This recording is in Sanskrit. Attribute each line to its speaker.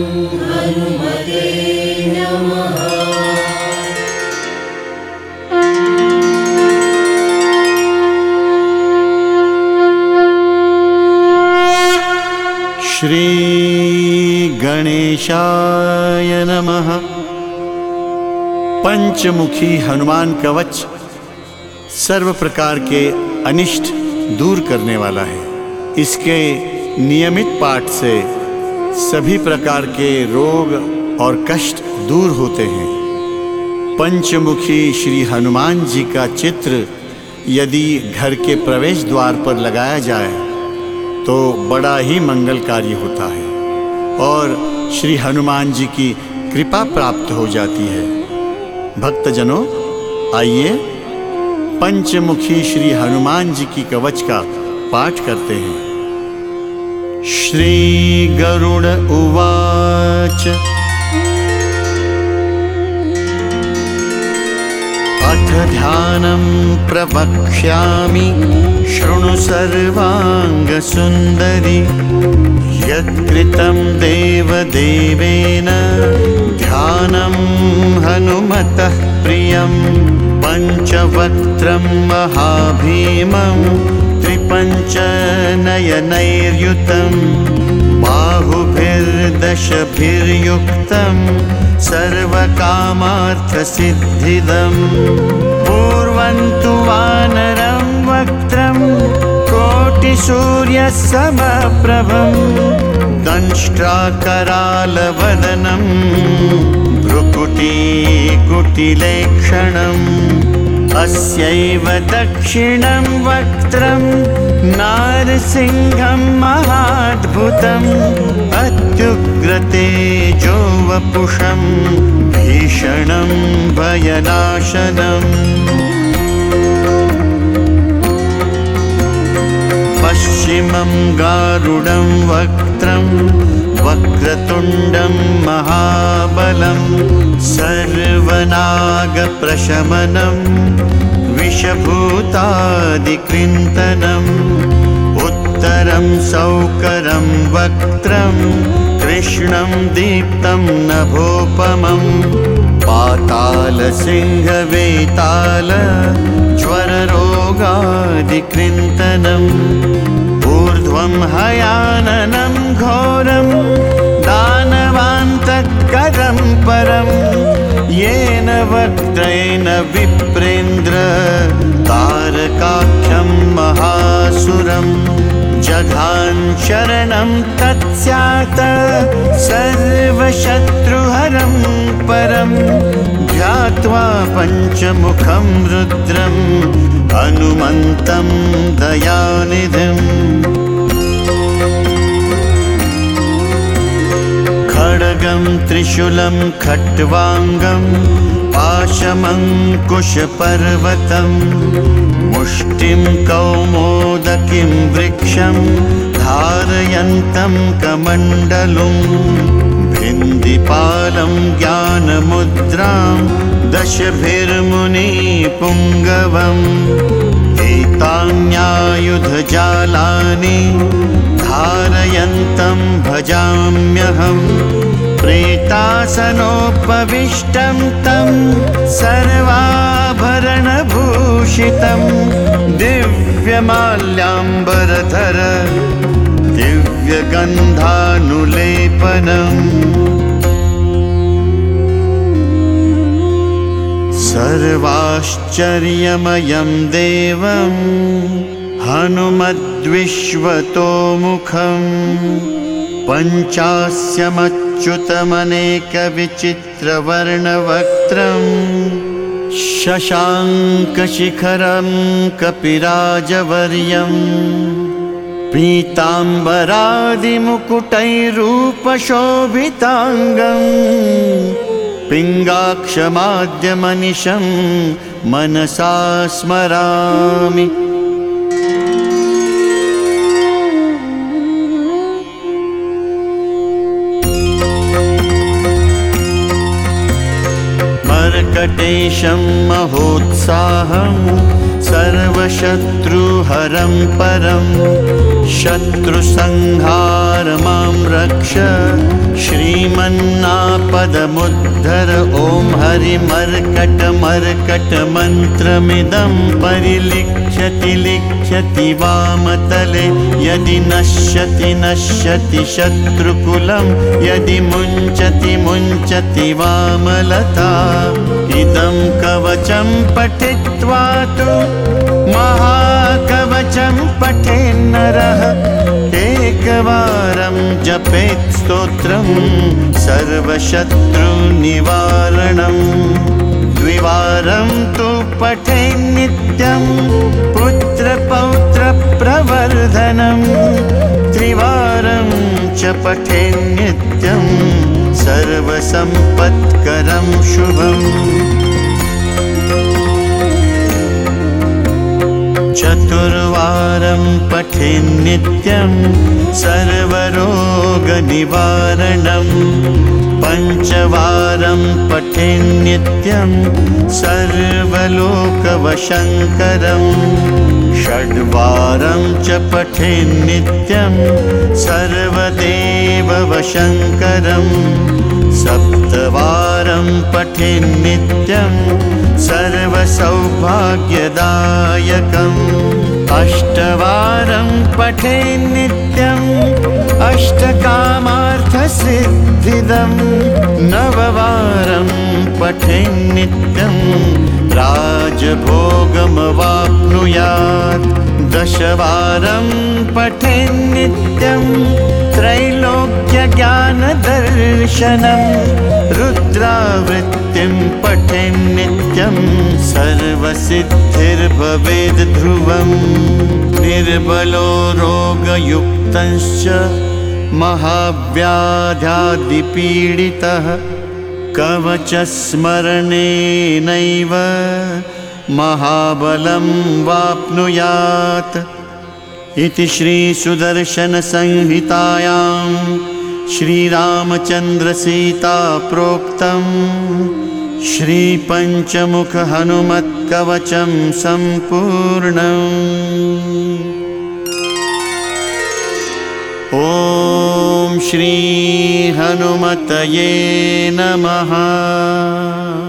Speaker 1: हनुमते नमः।
Speaker 2: श्री गणेशाय नमः। पंचमुखी हनुमान कवच सर्व प्रकार के अनिष्ट दूर करने वाला है। इसके नियमित पाठ से सभी प्रकार के रोग और कष्ट दूर होते हैं। पंचमुखी श्री हनुमान जी का चित्र यदि घर के प्रवेश द्वार पर लगाया जाए तो बड़ा ही मंगलकारी होता है और श्री हनुमान जी की कृपा प्राप्त हो जाती है। भक्तजनों, आइए पंचमुखी श्री हनुमान जी की कवच का पाठ करते हैं। श्री गरुड़ उवाच अथ ध्यानं प्रवक्ष्यामि शृणु सर्वाङ्गसुन्दरि यत्कृतं देवदेवेन ध्यानं हनुमतः प्रियं पञ्चवक्त्रं महाभीमं त्रिपञ्चनयनैर्युतं बाहुभिर्दशभिर्युक्तं सर्वकामार्थसिद्धिदं पूर्वं तु वानरं वक्त्रं कोटिसूर्यसमप्रभं दंष्ट्राकरालवदनं भ्रुकुटीकुटिलेक्षणम् अस्यैव दक्षिणं वक्त्रं नारसिंहं महाद्भुतम् अत्युग्रतेजो वपुषं भीषणं भयनाशनम् पश्चिमं गारुडं वक्त्रं वक्रतुण्डं महाबलं सर्वनागप्रशमनं विषभूतादिकृन्तनम् उत्तरं सौकरं वक्त्रं कृष्णं दीप्तं नभोपमं पातालसिंहवेताल ज्वररोगादिकृन्तनम् ऊर्ध्वं हयाननं घोरं दानवान्तकरं परं येन वक्त्रेण विप्रेन्द्र तारकाख्यं महासुरं जघान शरणं तत्स्यात् सर्वशत्रुहरं परं ध्यात्वा पञ्चमुखं रुद्रं हनुमन्तं दयानिधिम् खड्गं त्रिशूलं खट्वाङ्गं पाशमङ्कुशपर्वतं मुष्टिं कौमोदकीं वृक्षं धारयन्तं कमण्डलुं भिन्दिपालं ज्ञानमुद्रां दशभिर्मुनिपुङ्गवम् एतान्यायुधजालानि धारयन्तं भजाम्यहं प्रेतासनोपविष्टं तं सर्वाभरणभूषितं दिव्यमाल्याम्बरधर दिव्यगन्धानुलेपनम् सर्वाश्चर्यमयं देवं हनुमद्विश्वतोमुखं पञ्चास्यमच्युतमनेकविचित्रवर्णवक्त्रं शशाङ्कशिखरं कपिराजवर्यं पीताम्बरादिमुकुटैरूपशोभिताङ्गम् पिङ्गाक्षमाद्यमनिशं मनसा स्मरामि। मर्कटेशं महोत्साहं सर्वशत्रुहरं परं शत्रुसंहार मां रक्ष श्री श्रीमन्नापदमुद्धर ॐ हरिमर्कट मर्कट मन्त्रमिदं परिलिख्यति लिख्यति वामतले यदि नश्यति नश्यति शत्रुकुलं यदि मुञ्चति मुञ्चति वामलता इदं कवचं पठित्वा तु महाकवचं पठेन्नरः एकवारं जपेत् स्तोत्रं सर्वशत्रुनिवारणं द्विवारं तु पठेन्नित्यं पुत्रपौत्रप्रवर्धनं त्रिवारं च पठेन्नित्यं सर्वसम्पत्करं शुभम् चतुर्वारं पठेन्नित्यं सर्वरोगनिवारणं पञ्चवारं पठेन्नित्यं सर्वलोकवशङ्करं षड्वारं च पठेन्नित्यं सर्वदेववशङ्करं सप्तवारं पठेन्नित्यं सर्वसौभाग्यदायकम् अष्टवारं पठेन्नित्यम् अष्टकामार्थसिद्धिदं नववारं पठेन्नित्यं राजभोगमवाप्नुयात् दशवारं पठेन्नित्यं त्रैलोक्यज्ञानदर्शनं रुद्रावृत्तिं पठेन्नित्यं सर्वसिद्धिर्भवेद् ध्रुवम् निर्बलो रोगयुक्तश्च महाव्याध्यादिपीडितः कवचस्मरणेनैव महाबलं वाप्नुयात् इति श्रीसुदर्शनसंहितायां श्रीरामचन्द्रसीता प्रोक्तं श्रीपञ्चमुखहनुमत्कवचं सम्पूर्णम्। ॐ श्री हनुमतये नमः।